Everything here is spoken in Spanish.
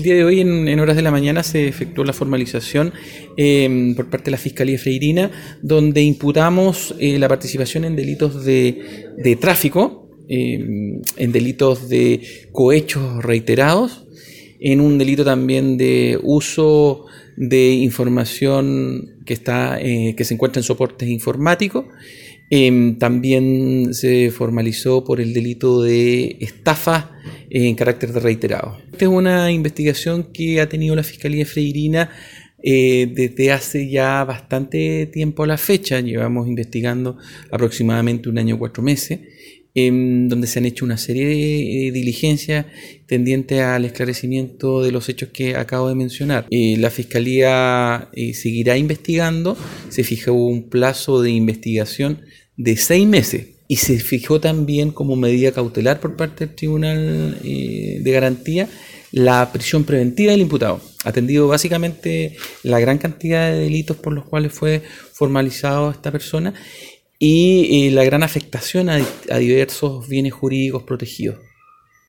El día de hoy, en horas de la mañana, se efectuó la formalización por parte de la Fiscalía Freirina, donde imputamos la participación en delitos de tráfico, en delitos de cohechos reiterados, en un delito también de uso de información que se encuentra en soportes informáticos. También se formalizó por el delito de estafa en carácter de reiterado. Esta es una investigación que ha tenido la Fiscalía Freirina desde hace ya bastante tiempo a la fecha. Llevamos investigando aproximadamente 1 año y 4 meses, donde se han hecho una serie de diligencias tendientes al esclarecimiento de los hechos que acabo de mencionar. La Fiscalía seguirá investigando. Se fijó un plazo de investigación de 6 meses y se fijó también como medida cautelar por parte del Tribunal de Garantía la prisión preventiva del imputado, atendido básicamente la gran cantidad de delitos por los cuales fue formalizado esta persona y la gran afectación a diversos bienes jurídicos protegidos.